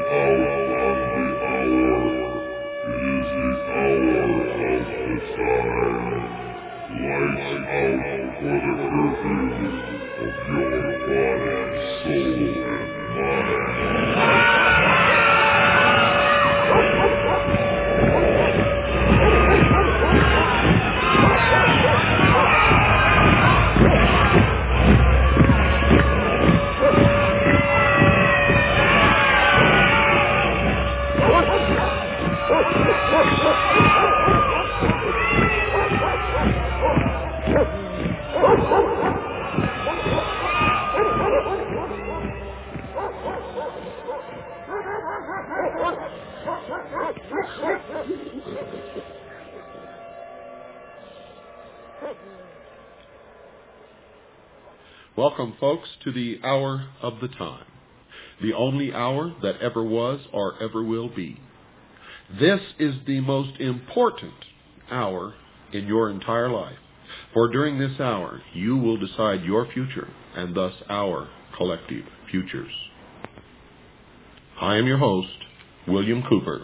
Welcome, folks, to the Hour of the Time, the only hour that ever was or ever will be. This is the most important hour in your entire life, for during this hour you will decide your future and thus our collective futures. I am your host, William Cooper.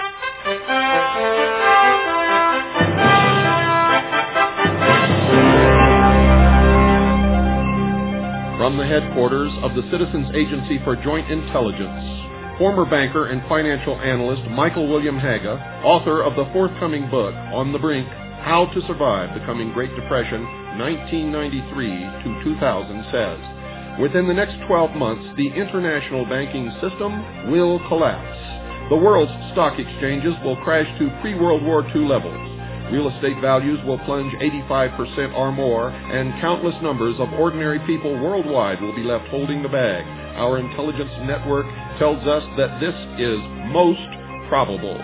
From the headquarters of the Citizens Agency for Joint Intelligence, former banker and financial analyst Michael William Haga, author of the forthcoming book, On the Brink, How to Survive the Coming Great Depression, 1993 to 2000, says, within the next 12 months, the international banking system will collapse. The world's stock exchanges will crash to pre-World War II levels. Real estate values will plunge 85% or more, and countless numbers of ordinary people worldwide will be left holding the bag. Our intelligence network tells us that this is most probable.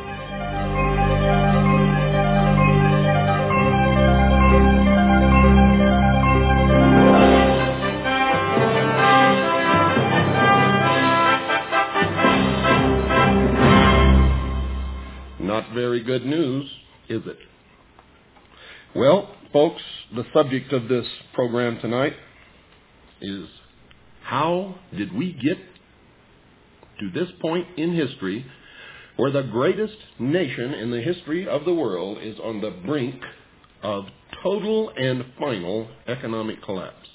Not very good news, is it? Well, folks, the subject of this program tonight is how did we get to this point in history where the greatest nation in the history of the world is on the brink of total and final economic collapse?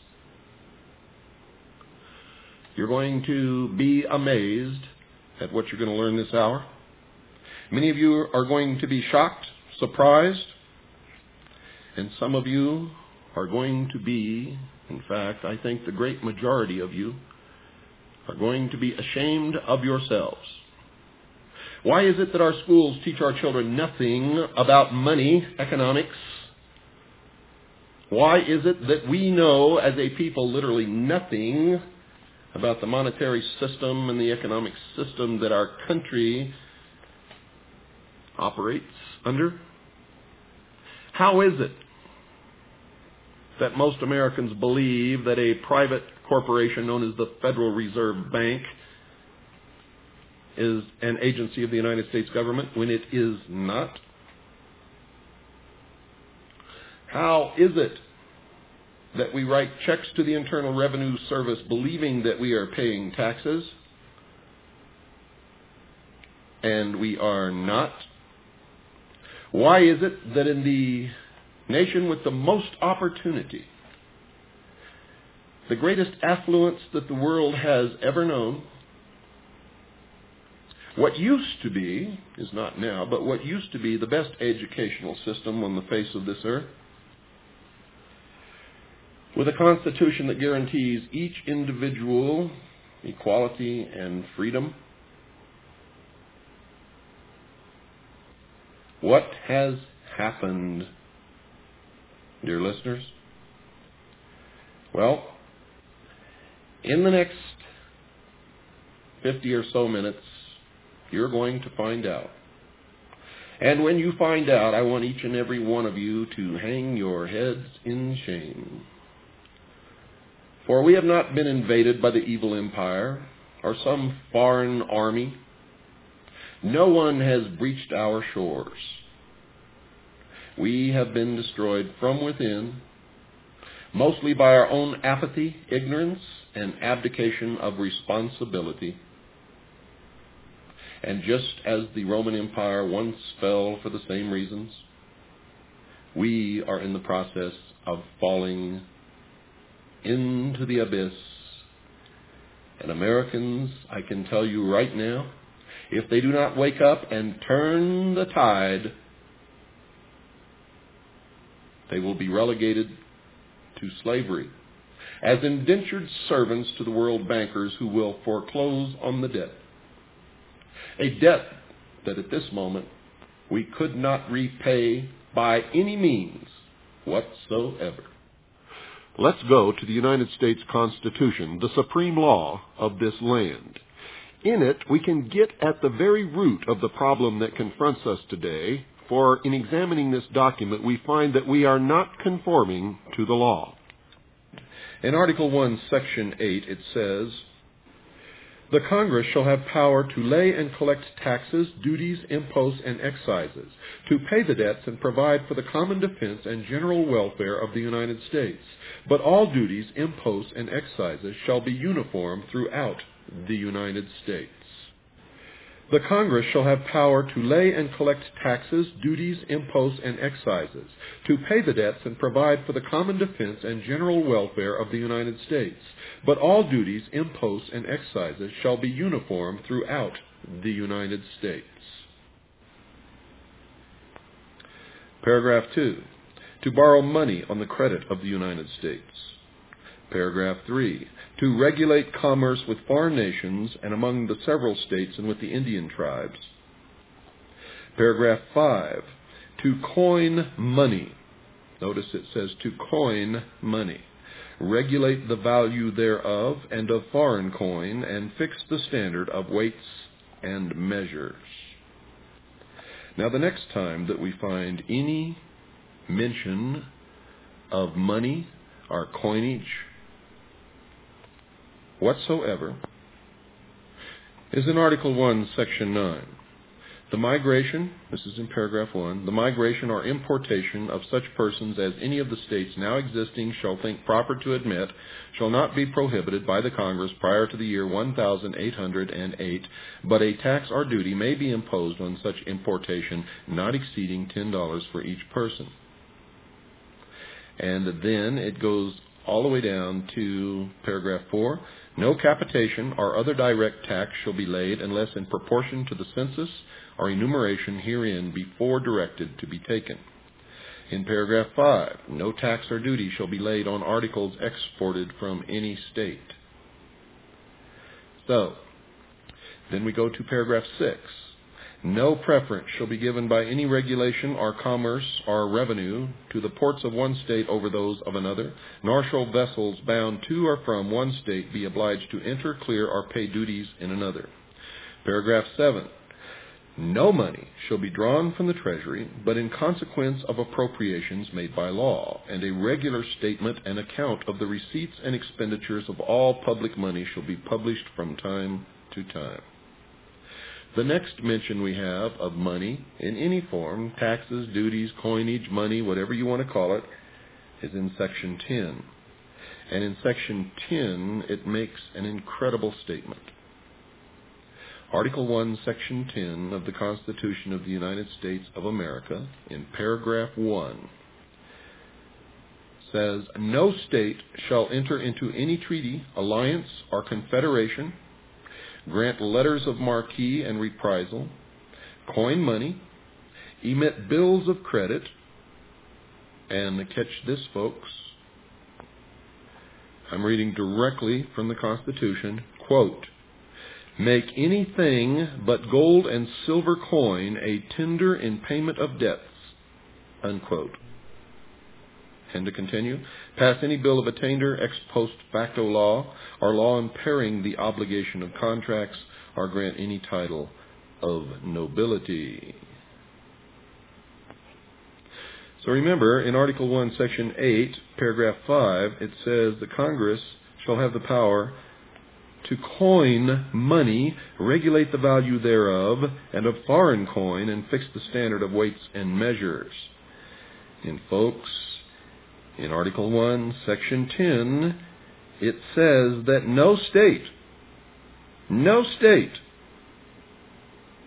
You're going to be amazed at what you're going to learn this hour. Many of you are going to be shocked, surprised, and some of you are going to be, in fact, I think the great majority of you are going to be ashamed of yourselves. Why is it that our schools teach our children nothing about money, economics? Why is it that we know as a people literally nothing about the monetary system and the economic system that our country operates under? How is it that most Americans believe that a private corporation known as the Federal Reserve Bank is an agency of the United States government when it is not? How is it that we write checks to the Internal Revenue Service believing that we are paying taxes and we are not? Why is it that in the nation with the most opportunity, the greatest affluence that the world has ever known, what used to be, is not now, but what used to be the best educational system on the face of this earth, with a constitution that guarantees each individual equality and freedom, what has happened, dear listeners? Well, in the next 50 or so minutes, you're going to find out. And when you find out, I want each and every one of you to hang your heads in shame. For we have not been invaded by the evil empire or some foreign army. No one has breached our shores. We have been destroyed from within, mostly by our own apathy, ignorance, and abdication of responsibility. And just as the Roman Empire once fell for the same reasons, we are in the process of falling into the abyss. And Americans, I can tell you right now, if they do not wake up and turn the tide, they will be relegated to slavery as indentured servants to the world bankers who will foreclose on the debt. A debt that at this moment we could not repay by any means whatsoever. Let's go to the United States Constitution, the supreme law of this land. In it, we can get at the very root of the problem that confronts us today, for in examining this document, we find that we are not conforming to the law. In Article 1, Section 8, it says, "The Congress shall have power to lay and collect taxes, duties, imposts, and excises, to pay the debts and provide for the common defense and general welfare of the United States. But all duties, imposts, and excises shall be uniform throughout the United States. The Congress shall have power to lay and collect taxes, duties, imposts, and excises, to pay the debts and provide for the common defense and general welfare of the United States. But all duties, imposts, and excises shall be uniform throughout the United States." Paragraph 2. To borrow money on the credit of the United States. Paragraph 3. To regulate commerce with foreign nations and among the several states and with the Indian tribes. Paragraph 5. To coin money. Notice it says to coin money. Regulate the value thereof and of foreign coin, and fix the standard of weights and measures. Now, the next time that we find any mention of money or coinage whatsoever is in Article 1, Section 9. The migration, this is in paragraph 1, the migration or importation of such persons as any of the states now existing shall think proper to admit shall not be prohibited by the Congress prior to the year 1808, but a tax or duty may be imposed on such importation not exceeding $10 for each person. And then it goes all the way down to paragraph 4. No capitation or other direct tax shall be laid unless in proportion to the census or enumeration herein before directed to be taken. In paragraph 5, no tax or duty shall be laid on articles exported from any state. So, then we go to paragraph 6. No preference shall be given by any regulation or commerce or revenue to the ports of one state over those of another, nor shall vessels bound to or from one state be obliged to enter, clear, or pay duties in another. Paragraph 7. No money shall be drawn from the Treasury, but in consequence of appropriations made by law, and a regular statement and account of the receipts and expenditures of all public money shall be published from time to time. The next mention we have of money in any form, taxes, duties, coinage, money, whatever you want to call it, is in Section 10. And in Section 10, it makes an incredible statement. Article 1, Section 10 of the Constitution of the United States of America, in paragraph 1, says, "No state shall enter into any treaty, alliance, or confederation, grant letters of marque and reprisal, coin money, emit bills of credit," and catch this, folks, I'm reading directly from the Constitution, quote, "make anything but gold and silver coin a tender in payment of debts," unquote. And to continue, pass any bill of attainder, ex post facto law, or law impairing the obligation of contracts, or grant any title of nobility. So remember, in Article 1, Section 8, paragraph 5, it says the Congress shall have the power to coin money, regulate the value thereof, and of foreign coin, and fix the standard of weights and measures. And folks, in Article 1, Section 10, it says that no state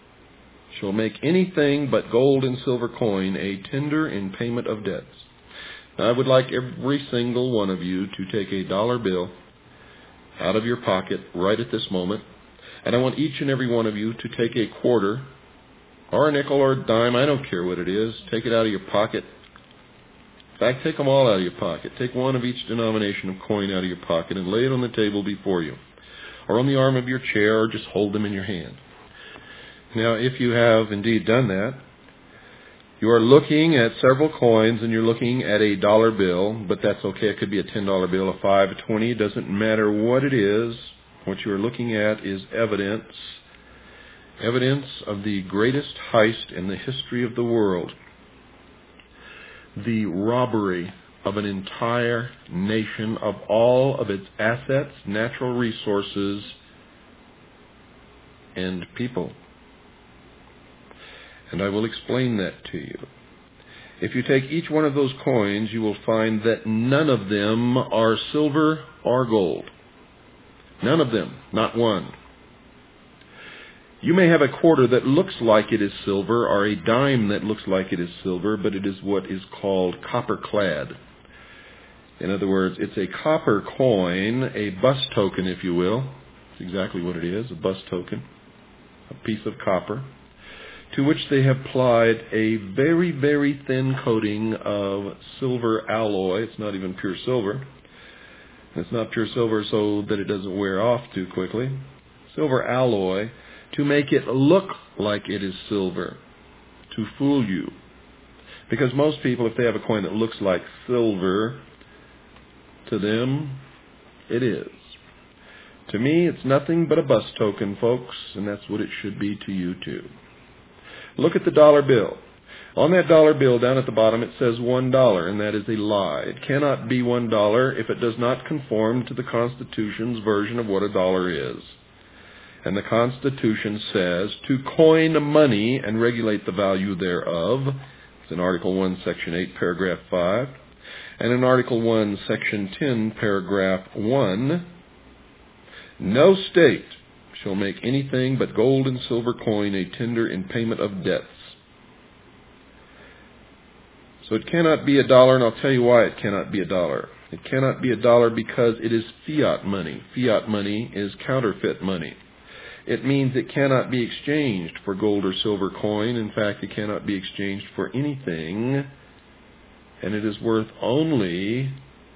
shall make anything but gold and silver coin a tender in payment of debts. Now, I would like every single one of you to take a dollar bill out of your pocket right at this moment, and I want each and every one of you to take a quarter or a nickel or a dime, I don't care what it is, take it out of your pocket. In fact, take them all out of your pocket. Take one of each denomination of coin out of your pocket and lay it on the table before you, or on the arm of your chair, or just hold them in your hand. Now, if you have indeed done that, you are looking at several coins and you're looking at a dollar bill, but that's okay. It could be a $10 bill, a $5, a $20. It doesn't matter what it is. What you are looking at is evidence of the greatest heist in the history of the world. The robbery of an entire nation of all of its assets, natural resources, and people. And I will explain that to you. If you take each one of those coins, you will find that none of them are silver or gold. None of them, not one. You may have a quarter that looks like it is silver, or a dime that looks like it is silver, but it is what is called copper-clad. In other words, it's a copper coin, a bus token, if you will. That's exactly what it is, a bus token, a piece of copper, to which they have applied a very, very thin coating of silver alloy. It's not even pure silver. It's not pure silver so that it doesn't wear off too quickly. Silver alloy to make it look like it is silver, to fool you. Because most people, if they have a coin that looks like silver, to them, it is. To me, it's nothing but a bus token, folks, and that's what it should be to you, too. Look at the dollar bill. On that dollar bill, down at the bottom, it says $1, and that is a lie. It cannot be $1 if it does not conform to the Constitution's version of what a dollar is. And the Constitution says to coin money and regulate the value thereof. It's in Article 1, Section 8, Paragraph 5. And in Article 1, Section 10, Paragraph 1, no state shall make anything but gold and silver coin a tender in payment of debts. So it cannot be $1, and I'll tell you why it cannot be $1. It cannot be $1 because it is fiat money. Fiat money is counterfeit money. It means it cannot be exchanged for gold or silver coin. In fact, it cannot be exchanged for anything, and it is worth only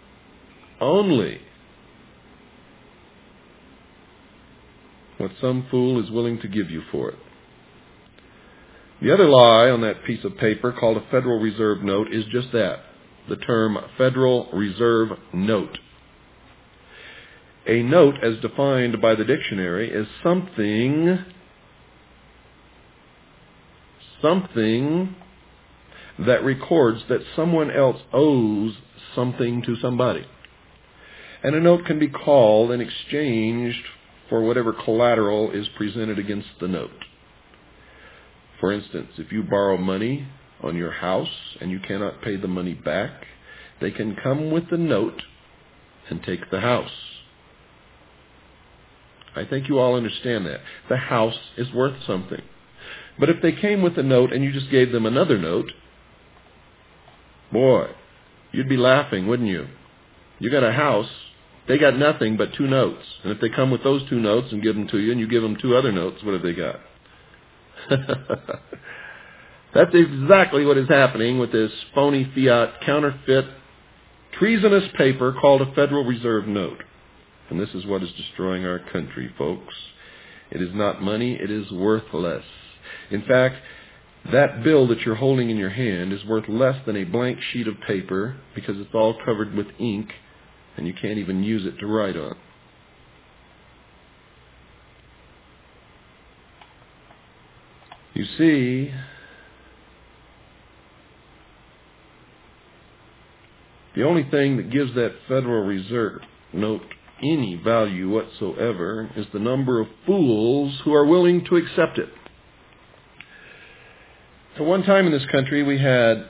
what some fool is willing to give you for it. The other lie on that piece of paper called a Federal Reserve note is just that, the term Federal Reserve note. A note, as defined by the dictionary, is something that records that someone else owes something to somebody. And a note can be called and exchanged for whatever collateral is presented against the note. For instance, if you borrow money on your house and you cannot pay the money back, they can come with the note and take the house. I think you all understand that. The house is worth something. But if they came with a note and you just gave them another note, boy, you'd be laughing, wouldn't you? You got a house, they got nothing but 2 notes. And if they come with those 2 notes and give them to you and you give them 2 other notes, what have they got? That's exactly what is happening with this phony fiat, counterfeit, treasonous paper called a Federal Reserve note. And this is what is destroying our country, folks. It is not money, it is worthless. In fact, that bill that you're holding in your hand is worth less than a blank sheet of paper because it's all covered with ink and you can't even use it to write on. You see, the only thing that gives that Federal Reserve note any value whatsoever is the number of fools who are willing to accept it. At one time in this country, we had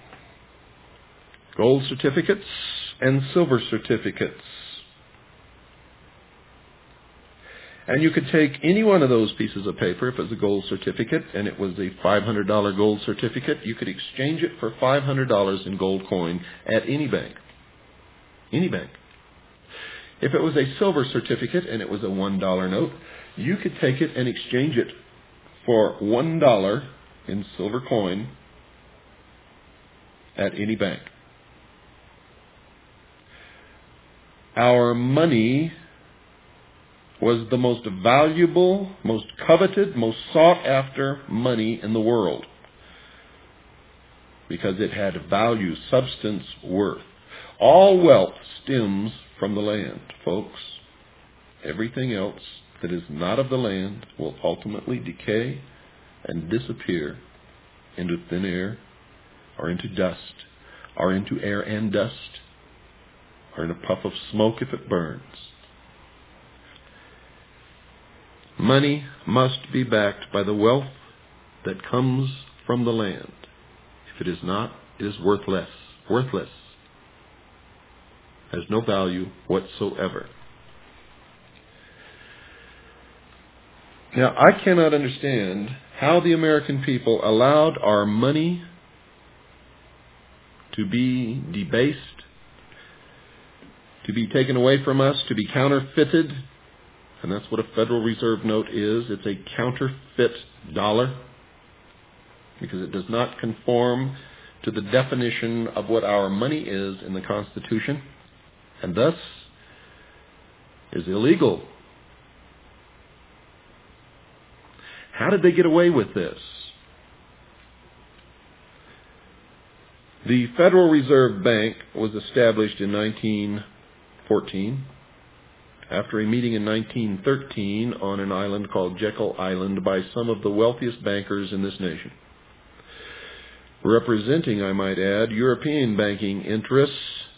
gold certificates and silver certificates. And you could take any one of those pieces of paper, if it was a gold certificate and it was a $500 gold certificate, you could exchange it for $500 in gold coin at any bank. Any bank. If it was a silver certificate and it was a $1 note, you could take it and exchange it for $1 in silver coin at any bank. Our money was the most valuable, most coveted, most sought after money in the world because it had value, substance, worth. All wealth stems from the land, folks. Everything else that is not of the land will ultimately decay and disappear into thin air or into dust or into air and dust or in a puff of smoke if it burns. Money must be backed by the wealth that comes from the land. If it is not, it is worthless. Worthless. Has no value whatsoever. Now, I cannot understand how the American people allowed our money to be debased, to be taken away from us, to be counterfeited. And that's what a Federal Reserve note is. It's a counterfeit dollar because it does not conform to the definition of what our money is in the Constitution, and thus is illegal. How did they get away with this? The Federal Reserve Bank was established in 1914 after a meeting in 1913 on an island called Jekyll Island by some of the wealthiest bankers in this nation, representing, I might add, European banking interests.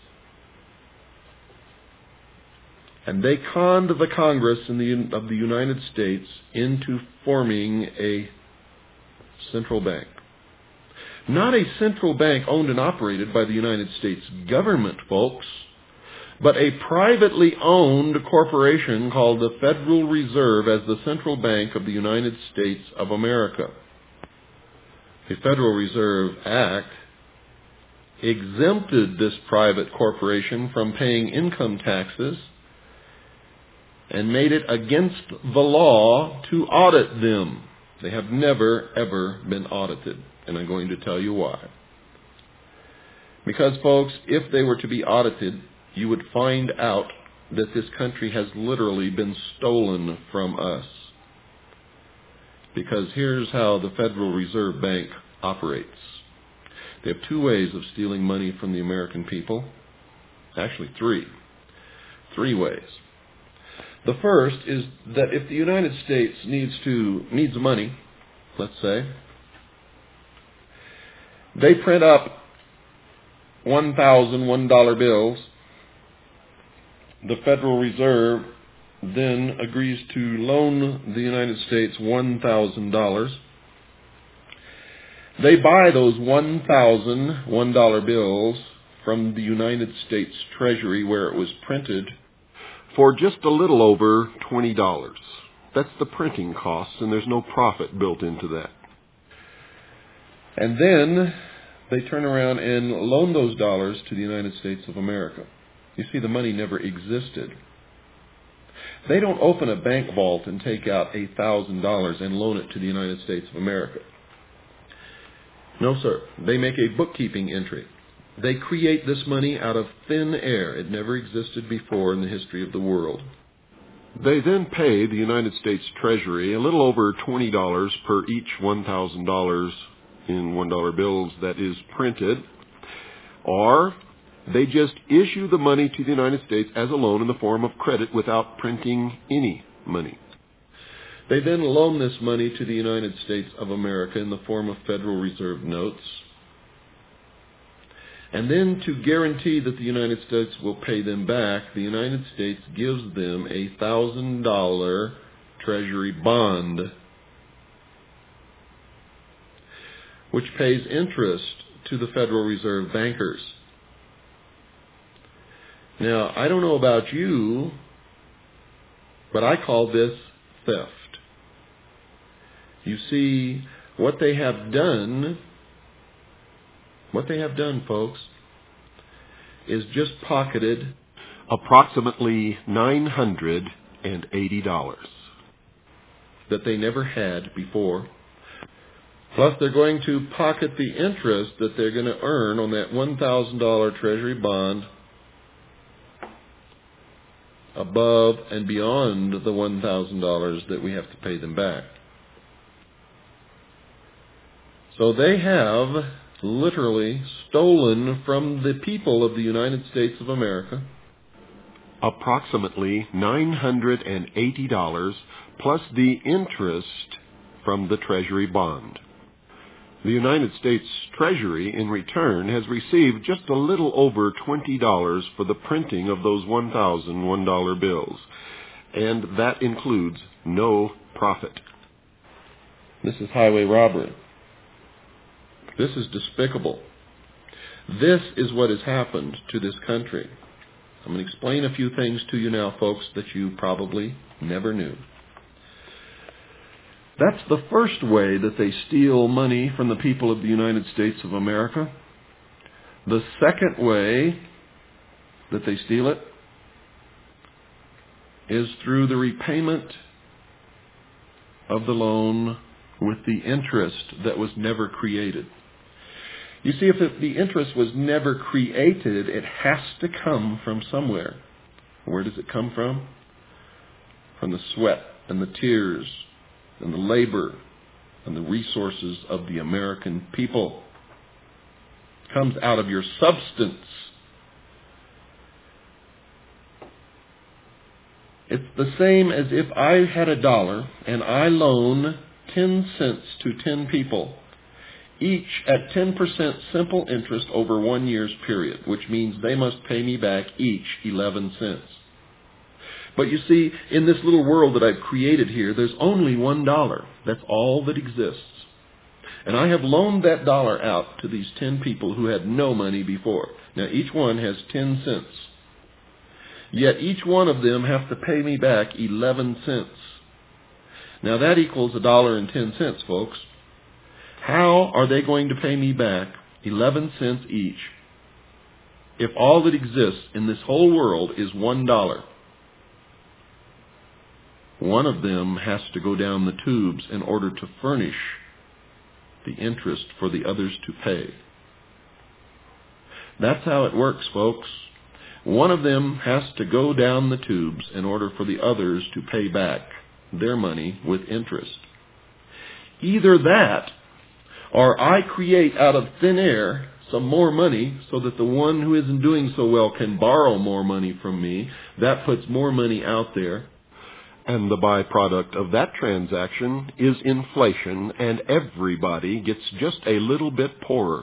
And they conned the Congress of the United States into forming a central bank. Not a central bank owned and operated by the United States government, folks, but a privately owned corporation called the Federal Reserve as the central bank of the United States of America. The Federal Reserve Act exempted this private corporation from paying income taxes and made it against the law to audit them. They have never, ever been audited, and I'm going to tell you why. Because, folks, if they were to be audited, you would find out that this country has literally been stolen from us. Because here's how the Federal Reserve Bank operates. They have two ways of stealing money from the American people. Actually, three. Three ways. The first is that if the United States needs money, let's say, they print up 1,000 $1 bills. The Federal Reserve then agrees to loan the United States $1,000. They buy those 1,000 $1 bills from the United States Treasury where it was printed for just a little over $20. That's the printing costs, and there's no profit built into that. And then they turn around and loan those dollars to the United States of America. You see, the money never existed. They don't open a bank vault and take out $1,000 and loan it to the United States of America. No, sir. They make a bookkeeping entry. They create this money out of thin air. It never existed before in the history of the world. They then pay the United States Treasury a little over $20 per each $1,000 in $1 bills that is printed, or they just issue the money to the United States as a loan in the form of credit without printing any money. They then loan this money to the United States of America in the form of Federal Reserve notes. And then to guarantee that the United States will pay them back, the United States gives them a $1,000 Treasury bond, which pays interest to the Federal Reserve bankers. Now, I don't know about you, but I call this theft. You see, what they have done, folks, is just pocketed approximately $980 that they never had before. Plus, they're going to pocket the interest that they're going to earn on that $1,000 Treasury bond above and beyond the $1,000 that we have to pay them back. So they have literally stolen from the people of the United States of America approximately $980 plus the interest from the Treasury bond. The United States Treasury, in return, has received just a little over $20 for the printing of those $1,001 bills, and that includes no profit. This is highway robbery. This is despicable. This is what has happened to this country. I'm going to explain a few things to you now, folks, that you probably never knew. That's the first way that they steal money from the people of the United States of America. The second way that they steal it is through the repayment of the loan with the interest that was never created. You see, if the interest was never created, it has to come from somewhere. Where does it come from? From the sweat and the tears and the labor and the resources of the American people. It comes out of your substance. It's the same as if I had $1 and I loan 10 cents to 10 people, each at 10% simple interest over 1 year's period, which means they must pay me back each 11 cents. But you see, in this little world that I've created here, there's only $1. That's all that exists. And I have loaned that dollar out to these 10 people who had no money before. Now, each one has 10 cents. Yet each one of them have to pay me back 11 cents. Now, that equals $1.10, folks. How are they going to pay me back 11 cents each if all that exists in this whole world is $1? One of them has to go down the tubes in order to furnish the interest for the others to pay. That's how it works, folks. One of them has to go down the tubes in order for the others to pay back their money with interest. Either that, or I create out of thin air some more money so that the one who isn't doing so well can borrow more money from me. That puts more money out there. And the byproduct of that transaction is inflation, and everybody gets just a little bit poorer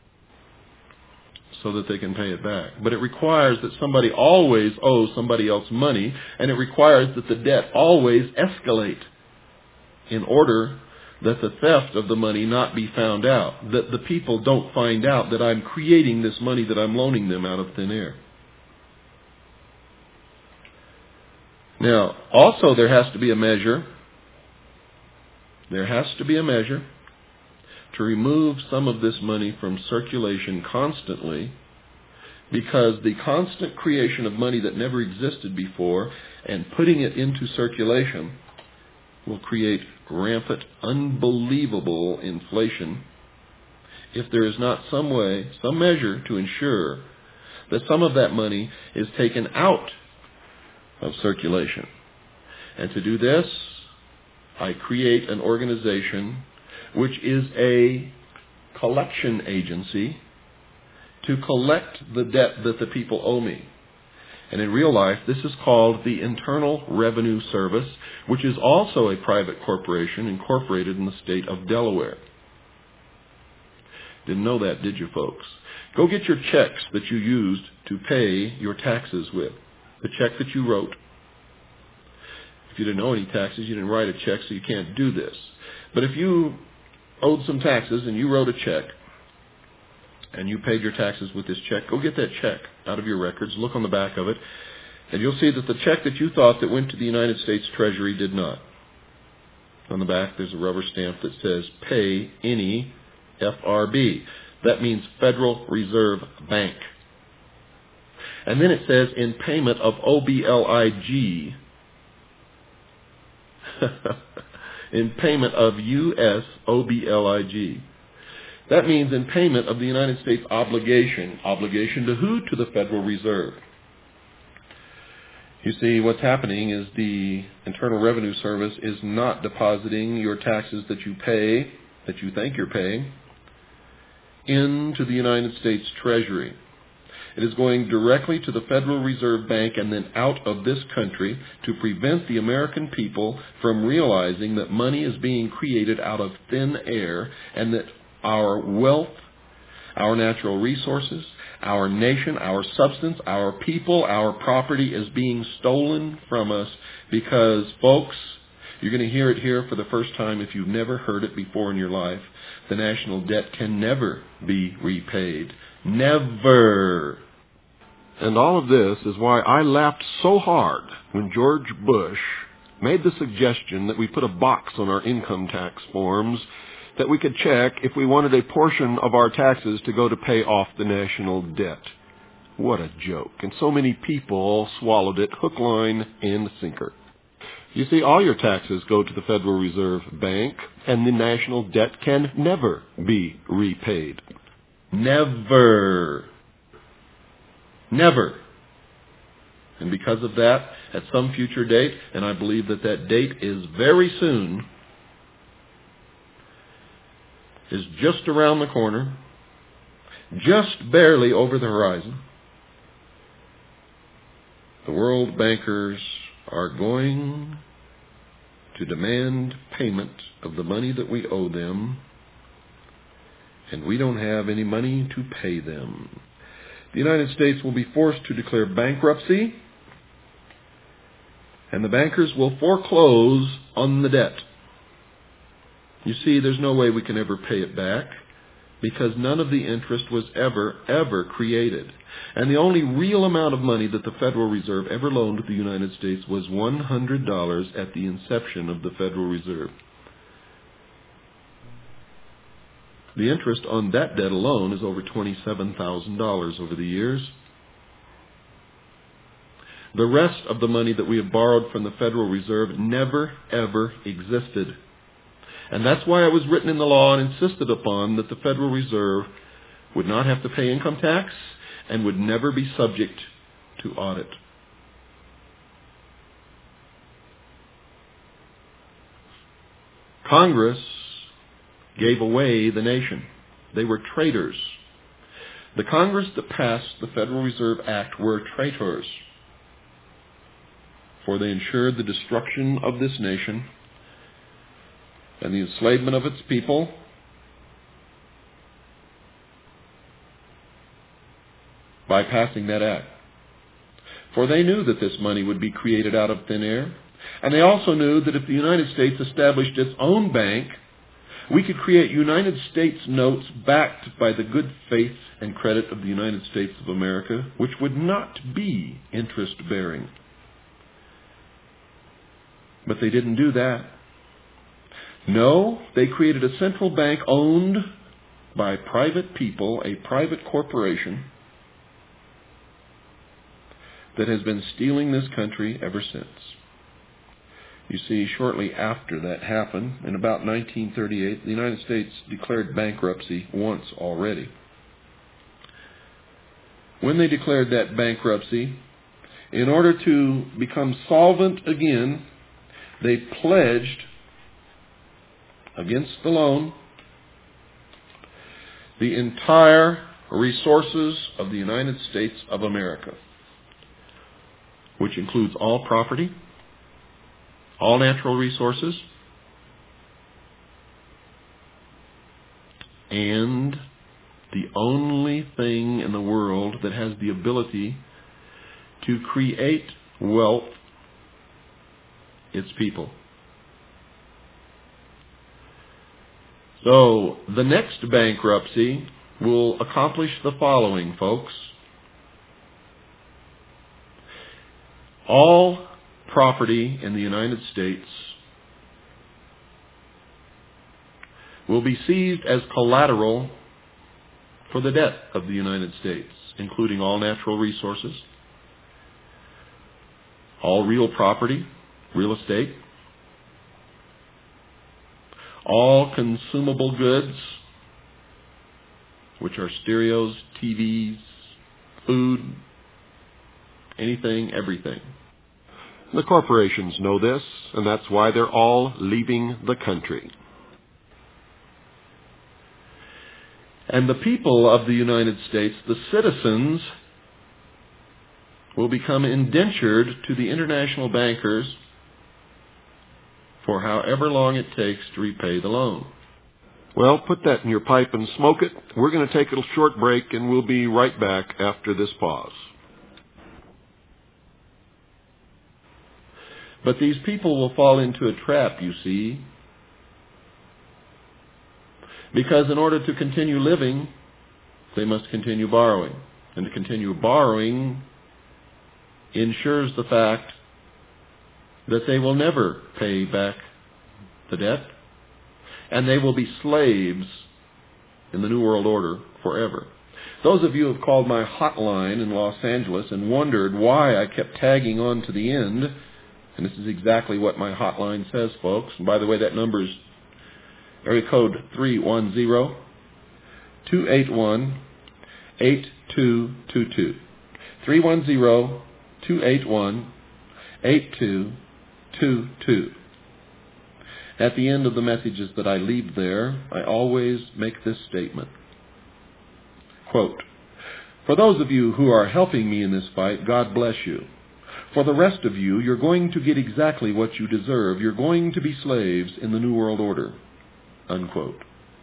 so that they can pay it back. But it requires that somebody always owes somebody else money, and it requires that the debt always escalate in order that the theft of the money not be found out, that the people don't find out that I'm creating this money that I'm loaning them out of thin air. Now, also there has to be a measure. There has to be a measure to remove some of this money from circulation constantly, because the constant creation of money that never existed before and putting it into circulation will create rampant, unbelievable inflation if there is not some way, some measure to ensure that some of that money is taken out of circulation. And to do this, I create an organization which is a collection agency to collect the debt that the people owe me. And in real life, this is called the Internal Revenue Service, which is also a private corporation incorporated in the state of Delaware. Didn't know that, did you, folks? Go get your checks that you used to pay your taxes with. The check that you wrote. If you didn't owe any taxes, you didn't write a check, so you can't do this. But if you owed some taxes and you wrote a check, and you paid your taxes with this check, go get that check out of your records, look on the back of it, and you'll see that the check that you thought that went to the United States Treasury did not. On the back, there's a rubber stamp that says pay any FRB. That means Federal Reserve Bank. And then it says in payment of OBLIG, in payment of US OBLIG. That means in payment of the United States obligation. Obligation to who? To the Federal Reserve. You see, what's happening is the Internal Revenue Service is not depositing your taxes that you pay, that you think you're paying, into the United States Treasury. It is going directly to the Federal Reserve Bank and then out of this country to prevent the American people from realizing that money is being created out of thin air and that our wealth, our natural resources, our nation, our substance, our people, our property is being stolen from us because, folks, you're going to hear it here for the first time if you've never heard it before in your life. The national debt can never be repaid. Never. And all of this is why I laughed so hard when George Bush made the suggestion that we put a box on our income tax forms that we could check if we wanted a portion of our taxes to go to pay off the national debt. What a joke. And so many people swallowed it hook, line, and sinker. You see, all your taxes go to the Federal Reserve Bank, and the national debt can never be repaid. Never. Never. And because of that, at some future date, and I believe that that date is very soon, is just around the corner, just barely over the horizon, the world bankers are going to demand payment of the money that we owe them, and we don't have any money to pay them. The United States will be forced to declare bankruptcy, and the bankers will foreclose on the debt. You see, there's no way we can ever pay it back because none of the interest was ever created. And the only real amount of money that the Federal Reserve ever loaned to the United States was $100 at the inception of the Federal Reserve. The interest on that debt alone is over $27,000 over the years. The rest of the money that we have borrowed from the Federal Reserve never, ever existed. And that's why it was written in the law and insisted upon that the Federal Reserve would not have to pay income tax and would never be subject to audit. Congress gave away the nation. They were traitors. The Congress that passed the Federal Reserve Act were traitors, for they ensured the destruction of this nation and the enslavement of its people by passing that act. For they knew that this money would be created out of thin air, and they also knew that if the United States established its own bank, we could create United States notes backed by the good faith and credit of the United States of America, which would not be interest-bearing. But they didn't do that. No, they created a central bank owned by private people, a private corporation that has been stealing this country ever since. You see, shortly after that happened, in about 1938, the United States declared bankruptcy once already. When they declared that bankruptcy, in order to become solvent again, they pledged against the loan the entire resources of the United States of America, which includes all property, all natural resources, and the only thing in the world that has the ability to create wealth, its people. So the next bankruptcy will accomplish the following, folks. All property in the United States will be seized as collateral for the debt of the United States, including all natural resources, all real property, real estate, all consumable goods, which are stereos, TVs, food, anything, everything. The corporations know this, and that's why they're all leaving the country. And the people of the United States, the citizens, will become indentured to the international bankers for however long it takes to repay the loan. Well, put that in your pipe and smoke it. We're going to take a short break, and we'll be right back after this pause. But these people will fall into a trap, you see, because in order to continue living, they must continue borrowing. And to continue borrowing ensures the fact that they will never pay back the debt, and they will be slaves in the New World Order forever. Those of you who have called my hotline in Los Angeles and wondered why I kept tagging on to the end, and this is exactly what my hotline says, folks. And by the way, that number is area code 310-281-8222. 310-281-8222. At the end of the messages that I leave there, I always make this statement. Quote, "For those of you who are helping me in this fight, God bless you. For the rest of you, you're going to get exactly what you deserve. You're going to be slaves in the New World Order." Unquote.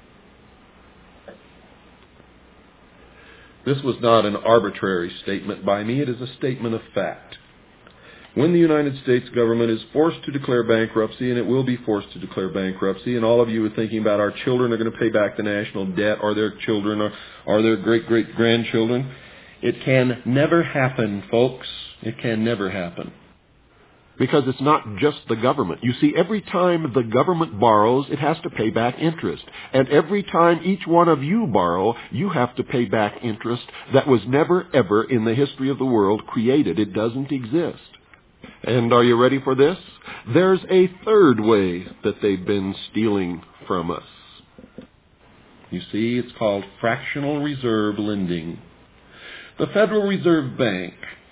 This was not an arbitrary statement by me. It is a statement of fact. When the United States government is forced to declare bankruptcy, and it will be forced to declare bankruptcy, and all of you are thinking about our children are going to pay back the national debt, or their children, or their great-great-grandchildren, it can never happen, folks. It can never happen. Because it's not just the government. You see, every time the government borrows, it has to pay back interest. And every time each one of you borrow, you have to pay back interest that was never, ever in the history of the world created. It doesn't exist. And are you ready for this? There's a third way that they've been stealing from us. You see, it's called fractional reserve lending. The Federal Reserve Bank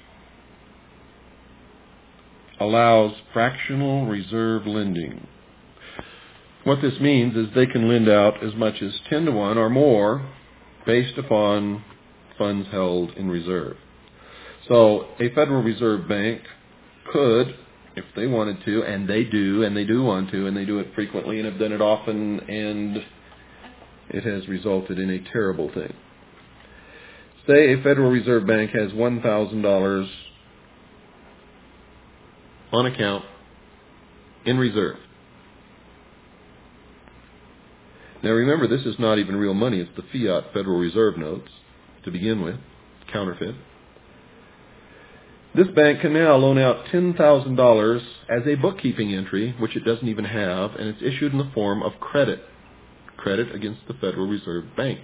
allows fractional reserve lending. What this means is they can lend out as much as 10 to 1 or more based upon funds held in reserve. So a Federal Reserve Bank could, if they wanted to, and they do want to, and they do it frequently and have done it often, and it has resulted in a terrible thing. Say a Federal Reserve Bank has $1,000 on account in reserve. Now remember, this is not even real money. It's the fiat Federal Reserve notes to begin with, counterfeit. This bank can now loan out $10,000 as a bookkeeping entry, which it doesn't even have, and it's issued in the form of credit against the Federal Reserve Bank.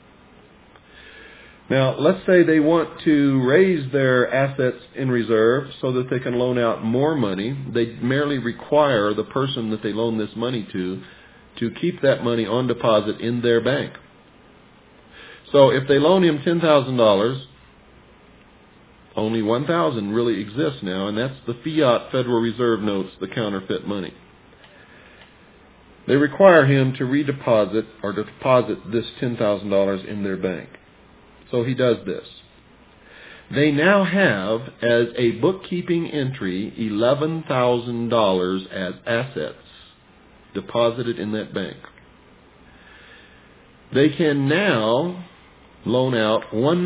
Now, let's say they want to raise their assets in reserve so that they can loan out more money. They merely require the person that they loan this money to keep that money on deposit in their bank. So if they loan him $10,000, only $1,000 really exists now, and that's the fiat Federal Reserve notes, the counterfeit money. They require him to redeposit or deposit this $10,000 in their bank. So he does this. They now have, as a bookkeeping entry, $11,000 as assets deposited in that bank. They can now loan out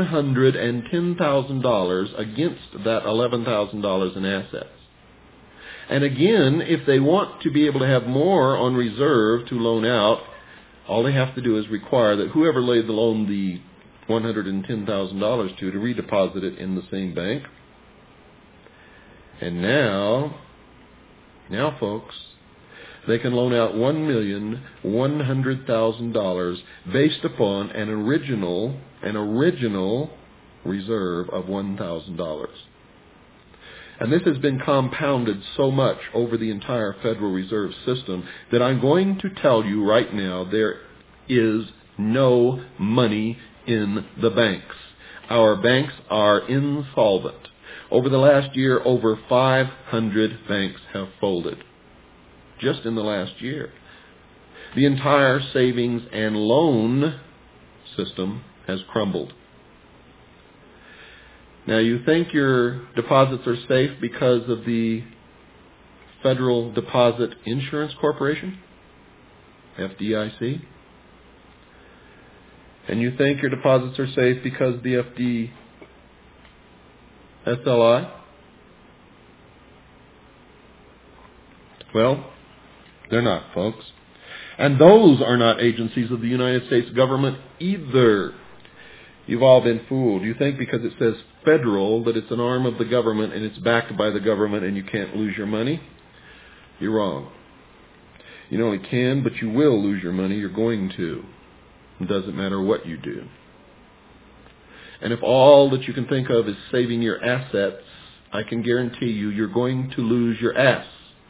$110,000 against that $11,000 in assets. And again, if they want to be able to have more on reserve to loan out, all they have to do is require that whoever laid the loan the $110,000 to redeposit it in the same bank. And now, folks, they can loan out $1,100,000 based upon an original reserve of $1,000. And this has been compounded so much over the entire Federal Reserve System that I'm going to tell you right now there is no money in the banks. Our banks are insolvent. Over the last year, over 500 banks have folded. Just in the last year. The entire savings and loan system has crumbled. Now, you think your deposits are safe because of the Federal Deposit Insurance Corporation, FDIC? And you think your deposits are safe because of the FDSLI? Well, they're not, folks. And those are not agencies of the United States government either. You've all been fooled. You think because it says federal that it's an arm of the government and it's backed by the government and you can't lose your money? You're wrong. You not only can, but you will lose your money. You're going to. It doesn't matter what you do. And if all that you can think of is saving your assets, I can guarantee you you're going to lose your ass.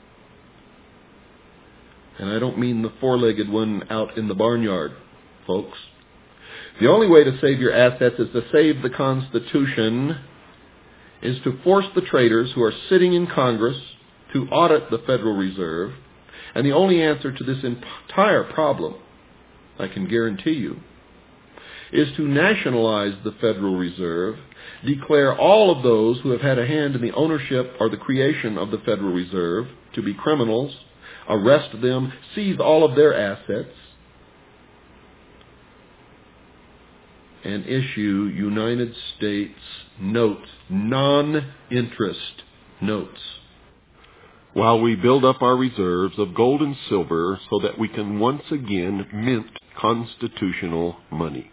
And I don't mean the four-legged one out in the barnyard, folks. The only way to save your assets is to save the Constitution, is to force the traitors who are sitting in Congress to audit the Federal Reserve. And the only answer to this entire problem, I can guarantee you, is to nationalize the Federal Reserve, declare all of those who have had a hand in the ownership or the creation of the Federal Reserve to be criminals, arrest them, seize all of their assets, and issue United States notes, non-interest notes, while we build up our reserves of gold and silver so that we can once again mint constitutional money.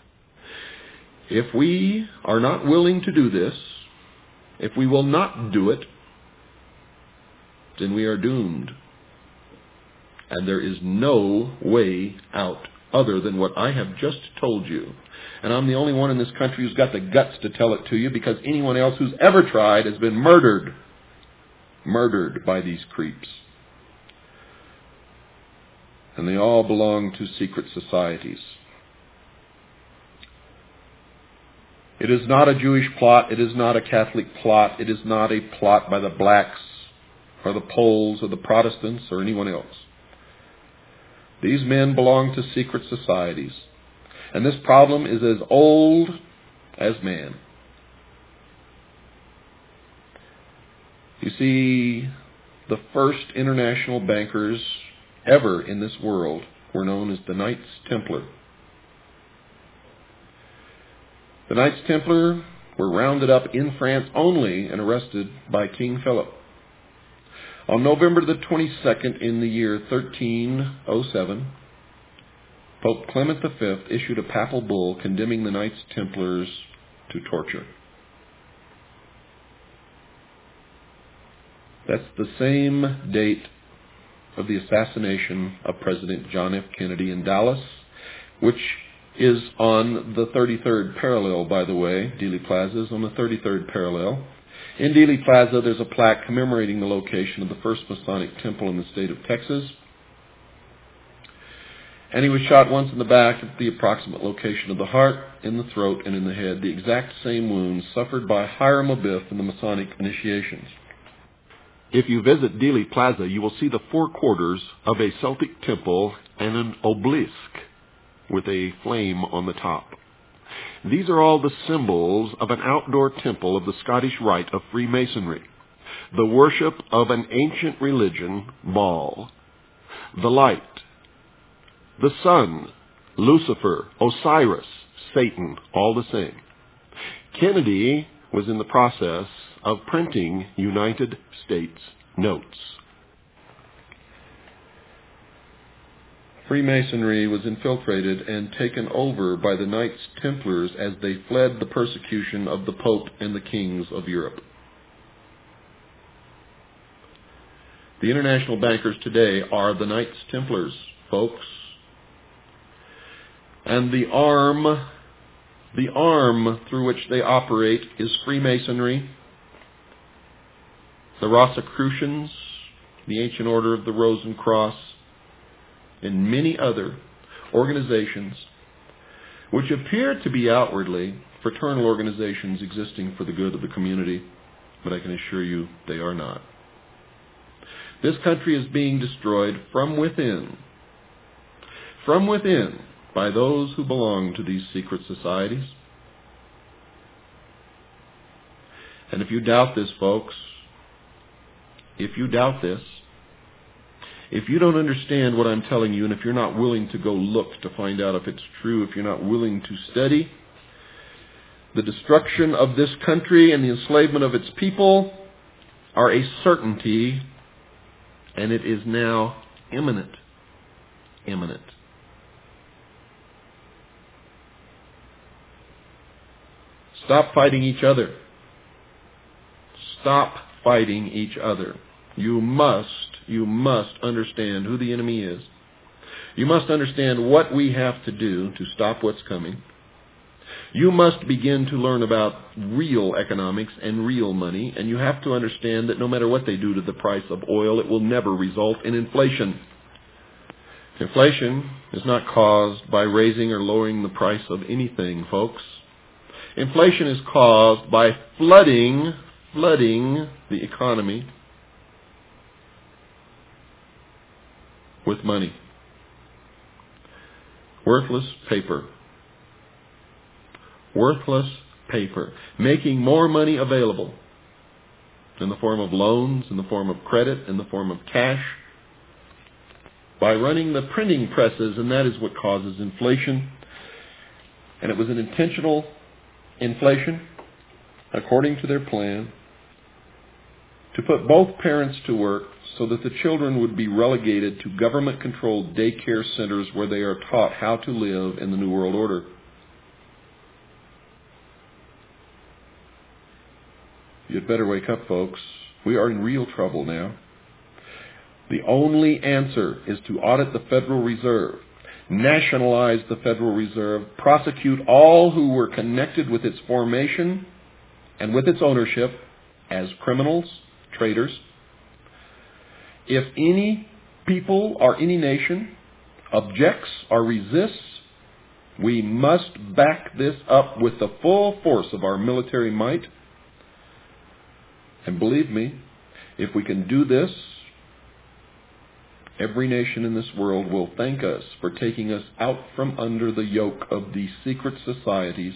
If we are not willing to do this, if we will not do it, then we are doomed. And there is no way out other than what I have just told you. And I'm the only one in this country who's got the guts to tell it to you, because anyone else who's ever tried has been murdered by these creeps. And they all belong to secret societies. It is not a Jewish plot. It is not a Catholic plot. It is not a plot by the blacks or the Poles or the Protestants or anyone else. These men belong to secret societies. And this problem is as old as man. You see, the first international bankers ever in this world were known as the Knights Templar. The Knights Templar were rounded up in France only and arrested by King Philip. On November the 22nd in the year 1307, Pope Clement V issued a papal bull condemning the Knights Templars to torture. That's the same date of the assassination of President John F. Kennedy in Dallas, which is on the 33rd parallel, by the way. Dealey Plaza is on the 33rd parallel. In Dealey Plaza, there's a plaque commemorating the location of the first Masonic temple in the state of Texas. And he was shot once in the back at the approximate location of the heart, in the throat, and in the head, the exact same wounds suffered by Hiram Abiff in the Masonic initiations. If you visit Dealey Plaza, you will see the four quarters of a Celtic temple and an obelisk with a flame on the top. These are all the symbols of an outdoor temple of the Scottish Rite of Freemasonry, the worship of an ancient religion, Baal, the light, the sun, Lucifer, Osiris, Satan, all the same. Kennedy was in the process of printing United States notes. Freemasonry was infiltrated and taken over by the Knights Templars as they fled the persecution of the Pope and the kings of Europe. The international bankers today are the Knights Templars, folks. And the arm through which they operate is Freemasonry, the Rosicrucians, the Ancient Order of the Rose and Cross, and many other organizations which appear to be outwardly fraternal organizations existing for the good of the community, but I can assure you they are not. This country is being destroyed from within by those who belong to these secret societies. And if you doubt this, folks, if you doubt this, if you don't understand what I'm telling you, and if you're not willing to go look to find out if it's true, if you're not willing to study the destruction of this country and the enslavement of its people are a certainty, and it is now imminent. Imminent. Stop fighting each other. Stop fighting each other. You must understand who the enemy is. You must understand what we have to do to stop what's coming. You must begin to learn about real economics and real money, and you have to understand that no matter what they do to the price of oil, it will never result in inflation. Inflation is not caused by raising or lowering the price of anything, folks. Inflation is caused by flooding the economy with money. Worthless paper. Worthless paper. Making more money available in the form of loans, in the form of credit, in the form of cash, by running the printing presses, and that is what causes inflation. And it was an intentional inflation, according to their plan, to put both parents to work so that the children would be relegated to government-controlled daycare centers where they are taught how to live in the New World Order. You'd better wake up, folks. We are in real trouble now. The only answer is to audit the Federal Reserve, nationalize the Federal Reserve, prosecute all who were connected with its formation and with its ownership as criminals, traitors. If any people or any nation objects or resists, we must back this up with the full force of our military might. And believe me, if we can do this, every nation in this world will thank us for taking us out from under the yoke of these secret societies.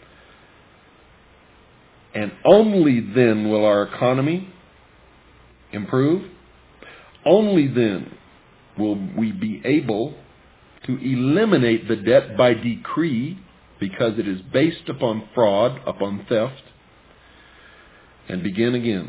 And only then will our economy improve. Only then will we be able to eliminate the debt by decree, because it is based upon fraud, upon theft, and begin again.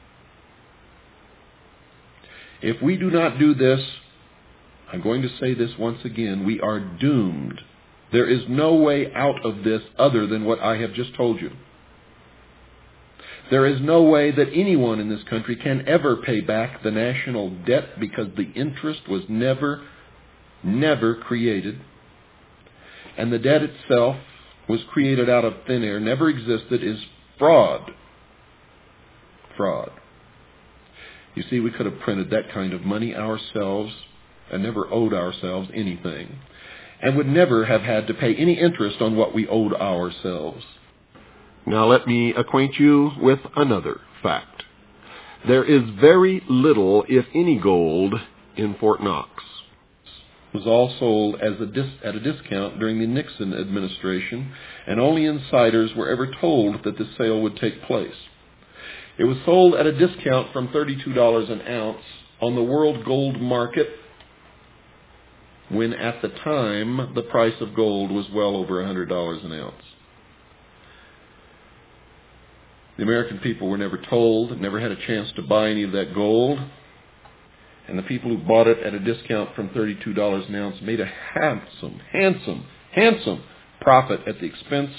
If we do not do this, I'm going to say this once again, we are doomed. There is no way out of this other than what I have just told you. There is no way that anyone in this country can ever pay back the national debt, because the interest was never created. And the debt itself was created out of thin air, never existed, is fraud. Fraud. You see, we could have printed that kind of money ourselves and never owed ourselves anything, and would never have had to pay any interest on what we owed ourselves. Now let me acquaint you with another fact. There is very little, if any, gold in Fort Knox. It was all sold at a discount during the Nixon administration, and only insiders were ever told that the sale would take place. It was sold at a discount from $32 an ounce on the world gold market, when at the time the price of gold was well over $100 an ounce. The American people were never told, never had a chance to buy any of that gold. And the people who bought it at a discount from $32 an ounce made a handsome profit at the expense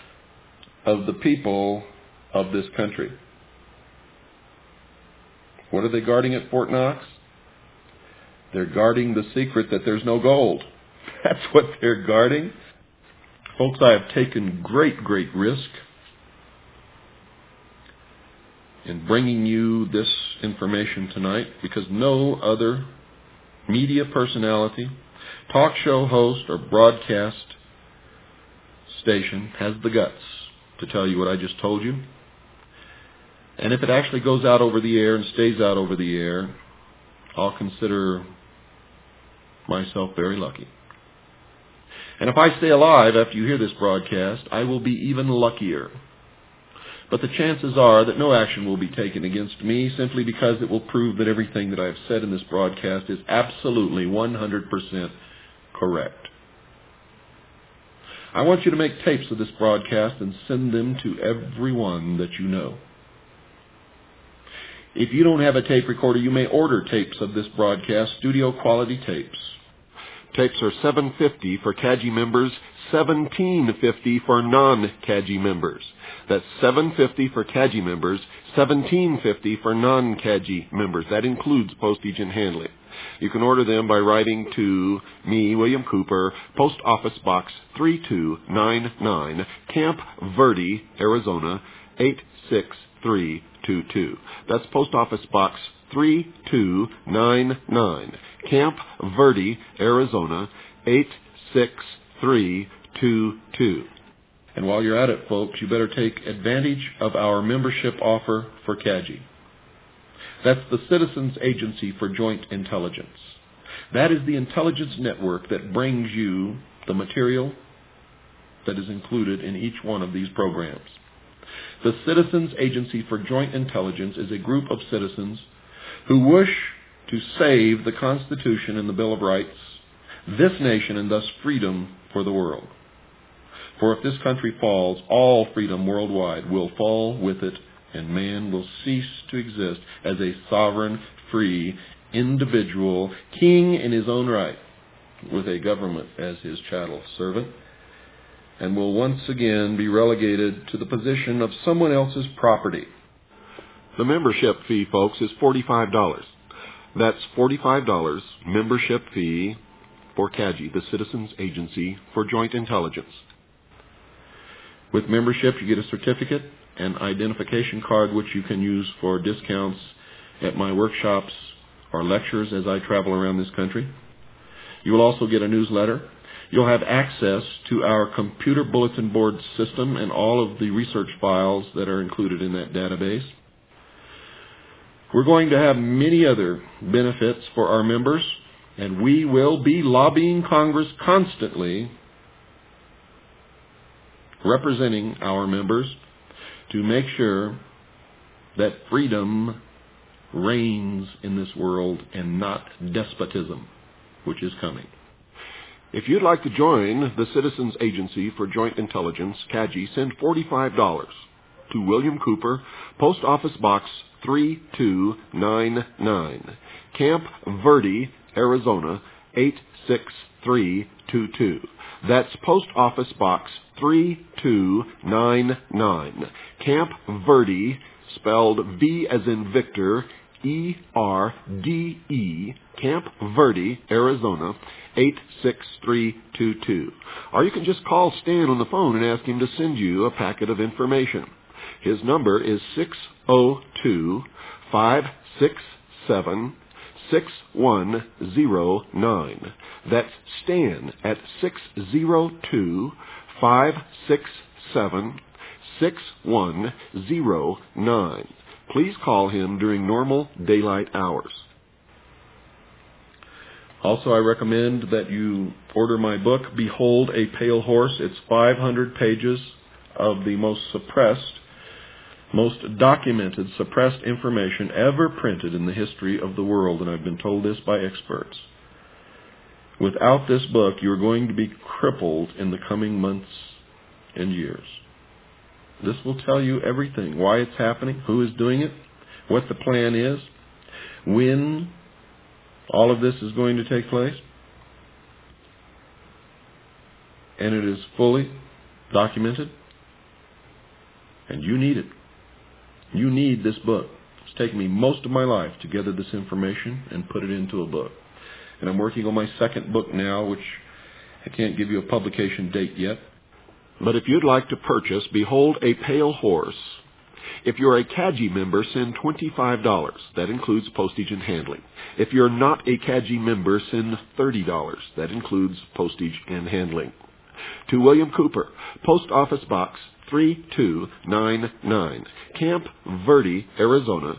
of the people of this country. What are they guarding at Fort Knox? They're guarding the secret that there's no gold. That's what they're guarding. Folks, I have taken great risk in bringing you this information tonight because no other media personality, talk show host, or broadcast station has the guts to tell you what I just told you. And if it actually goes out over the air and stays out over the air, I'll consider myself very lucky. And if I stay alive after you hear this broadcast, I will be even luckier. But the chances are that no action will be taken against me simply because it will prove that everything that I have said in this broadcast is absolutely 100% correct. I want you to make tapes of this broadcast and send them to everyone that you know. If you don't have a tape recorder, you may order tapes of this broadcast, studio quality tapes. Tapes are $7.50 for CAGI members, $17.50 for non-CAGI members. That's $7.50 for CAGI members, $17.50 for non-CAGI members. That includes postage and handling. You can order them by writing to me, William Cooper, Post Office Box 3299, Camp Verde, Arizona, 86322. That's Post Office Box 3299, Camp Verde, Arizona, 86322. And while you're at it, folks, you better take advantage of our membership offer for CAGI. That's the Citizens Agency for Joint Intelligence. That is the intelligence network that brings you the material that is included in each one of these programs. The Citizens Agency for Joint Intelligence is a group of citizens who wish to save the Constitution and the Bill of Rights, this nation, and thus freedom for the world. For if this country falls, all freedom worldwide will fall with it, and man will cease to exist as a sovereign, free, individual, king in his own right, with a government as his chattel servant, and will once again be relegated to the position of someone else's property. The membership fee, folks, is $45. That's $45 membership fee for CAGI, the Citizens Agency for Joint Intelligence. With membership, you get a certificate, an identification card, which you can use for discounts at my workshops or lectures as I travel around this country. You will also get a newsletter. You'll have access to our computer bulletin board system and all of the research files that are included in that database. We're going to have many other benefits for our members, and we will be lobbying Congress constantly, representing our members, to make sure that freedom reigns in this world and not despotism, which is coming. If you'd like to join the Citizens Agency for Joint Intelligence, CAGI, send $45 to William Cooper, Post Office Box 3299, Camp Verde, Arizona, 86322. That's Post Office Box 3299, Camp Verde, spelled V as in Victor, E-R-D-E, Camp Verde, Arizona, 86322. Or you can just call Stan on the phone and ask him to send you a packet of information. His number is 602-567-6109. That's Stan at 602-567-6109. Please call him during normal daylight hours. Also, I recommend that you order my book, Behold a Pale Horse. It's 500 pages of the most suppressed, most documented suppressed information ever printed in the history of the world, and I've been told this by experts. Without this book, you're going to be crippled in the coming months and years. This will tell you everything, why it's happening, who is doing it, what the plan is, when all of this is going to take place. And it is fully documented. And you need it. You need this book. It's taken me most of my life to gather this information and put it into a book. And I'm working on my second book now, which I can't give you a publication date yet. But if you'd like to purchase Behold a Pale Horse, if you're a CAGI member, send $25. That includes postage and handling. If you're not a CAGI member, send $30. That includes postage and handling. To William Cooper, Post Office Box 3299, Camp Verde, Arizona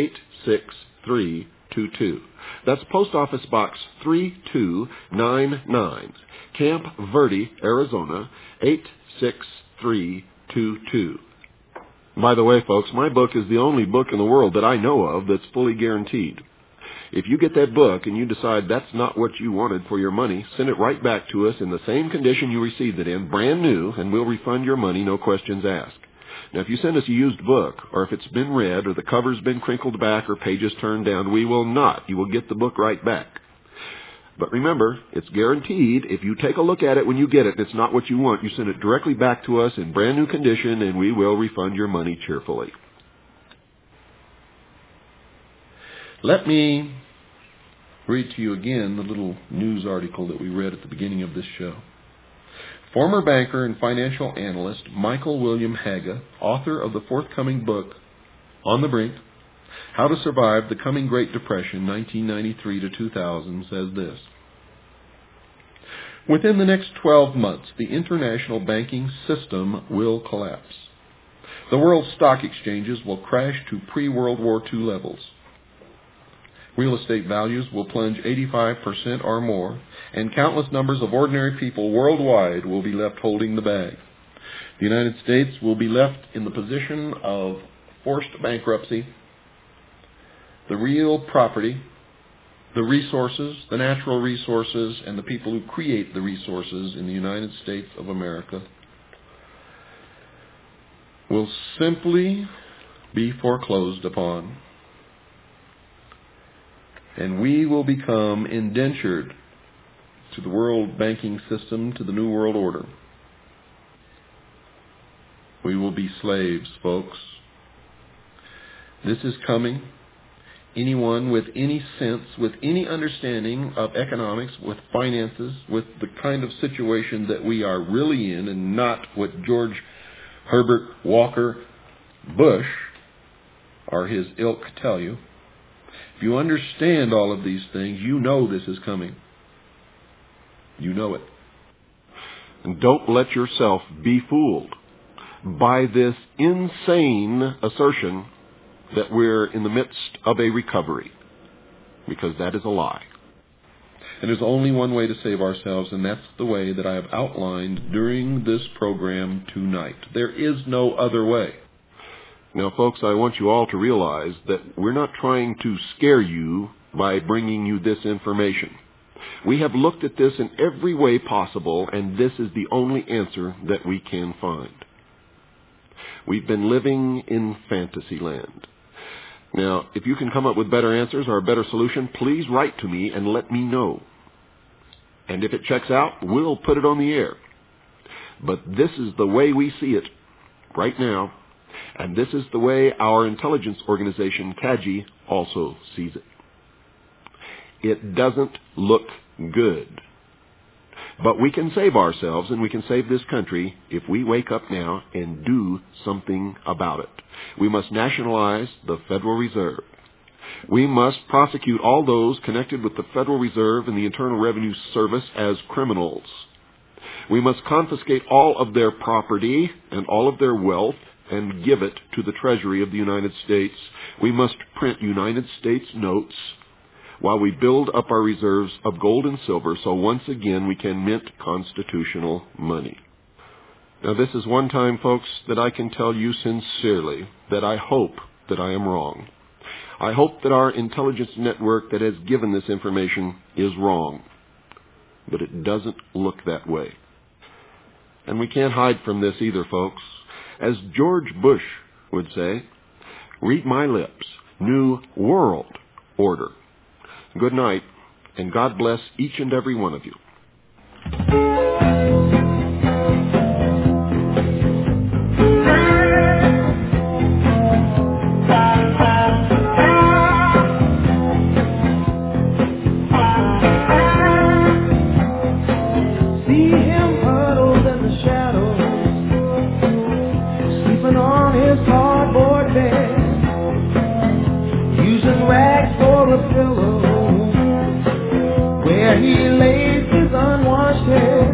86322. That's Post Office Box 3299, Camp Verde, Arizona 86322. By the way, folks, my book is the only book in the world that I know of that's fully guaranteed. If you get that book and you decide that's not what you wanted for your money, send it right back to us in the same condition you received it in, brand new, and we'll refund your money, no questions asked. Now, if you send us a used book, or if it's been read, or the cover's been crinkled back, or pages turned down, we will not. You will get the book right back. But remember, it's guaranteed. If you take a look at it when you get it and it's not what you want, you send it directly back to us in brand new condition, and we will refund your money cheerfully. Let me read to you again the little news article that we read at the beginning of this show. Former banker and financial analyst Michael William Haga, author of the forthcoming book, On the Brink, How to Survive the Coming Great Depression, 1993 to 2000, says this. Within the next 12 months, the international banking system will collapse. The world's stock exchanges will crash to pre-World War II levels. Real estate values will plunge 85% or more, and countless numbers of ordinary people worldwide will be left holding the bag. The United States will be left in the position of forced bankruptcy. The real property, the resources, the natural resources, and the people who create the resources in the United States of America will simply be foreclosed upon. And we will become indentured to the world banking system, to the New World Order. We will be slaves, folks. This is coming. Anyone with any sense, with any understanding of economics, with finances, with the kind of situation that we are really in, and not what George Herbert Walker Bush or his ilk tell you. If you understand all of these things, you know this is coming. You know it. And don't let yourself be fooled by this insane assertion that we're in the midst of a recovery, because that is a lie. And there's only one way to save ourselves, and that's the way that I have outlined during this program tonight. There is no other way. Now, folks, I want you all to realize that we're not trying to scare you by bringing you this information. We have looked at this in every way possible, and this is the only answer that we can find. We've been living in fantasy land. Now, if you can come up with better answers or a better solution, please write to me and let me know. And if it checks out, we'll put it on the air. But this is the way we see it right now. And this is the way our intelligence organization, CAGI, also sees it. It doesn't look good. But we can save ourselves and we can save this country if we wake up now and do something about it. We must nationalize the Federal Reserve. We must prosecute all those connected with the Federal Reserve and the Internal Revenue Service as criminals. We must confiscate all of their property and all of their wealth and give it to the Treasury of the United States. We must print United States notes while we build up our reserves of gold and silver so once again we can mint constitutional money. Now, this is one time, folks, that I can tell you sincerely that I hope that I am wrong. I hope that our intelligence network that has given this information is wrong. But it doesn't look that way. And we can't hide from this either, folks. As George Bush would say, read my lips, New World Order. Good night, and God bless each and every one of you. a pillow where he lays his unwashed head.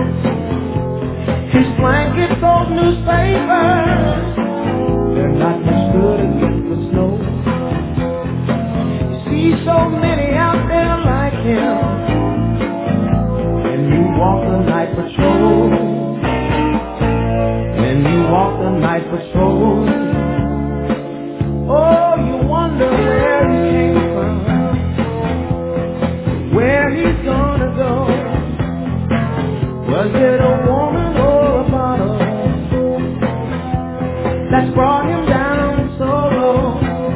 His blankets, old newspapers, they're not much good against the snow. You see so many out there like him, and you walk the night patrol. When you walk the night patrol, oh, you wonder where he came from, where he's gonna go. Was it a woman or a bottle that's brought him down so low?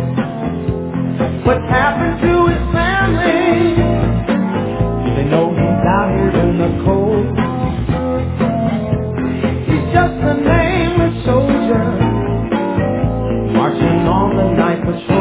What happened to his family? They know he's out here in the cold. He's just a nameless soldier marching on the night patrol.